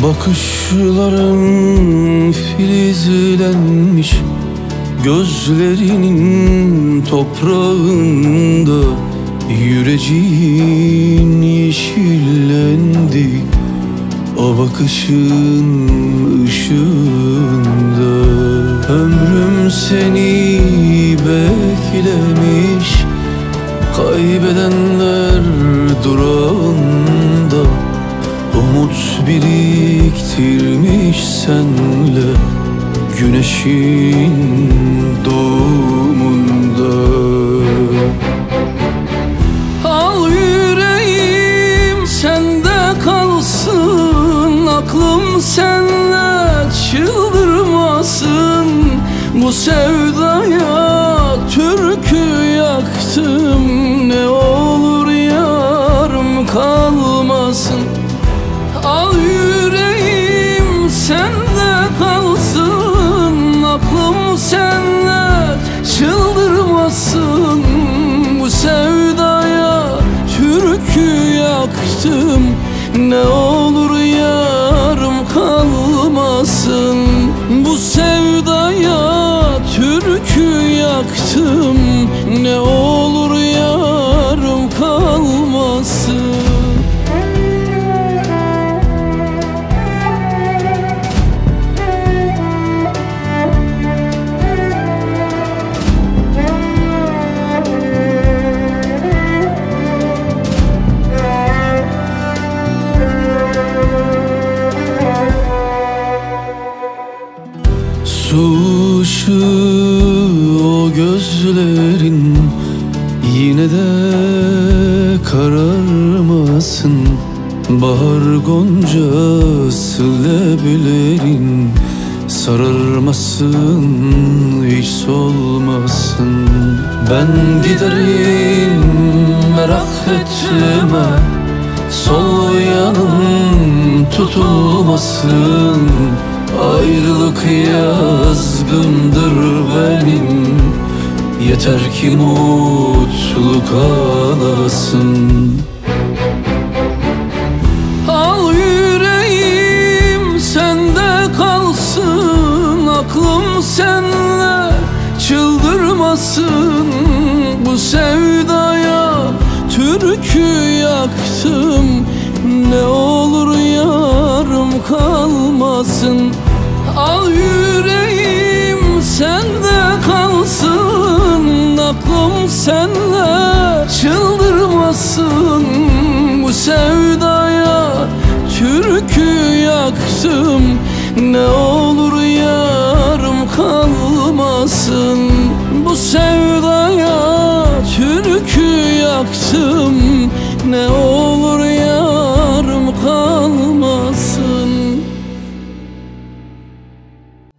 Bakışların filizlenmiş, gözlerinin toprağında yüreceğin yeşillendi. O bakışın ışığında ömrüm seni beklemiş, kaybedenler durağında umut biriktirmiş senle güneşin doğumunda. Al yüreğim sende kalsın, aklım senle çıldırmasın. Bu sevdaya türkü yaktım, ne olur yarım kalmasın. Al yüreğim sende kalsın, aklım senle çıldırmasın. Bu sevdaya türkü yaktım, ne olur yarım kalmasın. Bu sevdaya türkü yaktım, ne olur yarım kalmasın. Su ışığı o gözlerin, yine de kararmasın. Bahar goncası leblerin, sararmasın, hiç solmasın. Ben giderim merak etme, sol yanım tutulmasın. Ayrılık yazgımdır benim, yeter ki mutluluk alasın. Al yüreğim sende kalsın, aklım senle çıldırmasın. Bu sevdaya türkü yaktım, ne olur yarım kalmasın. Al yüreğim sende kalsın, aklım senle çıldırmasın. Bu sevdaya türkü yaktım, ne olur yarım kalmasın. Bu sevda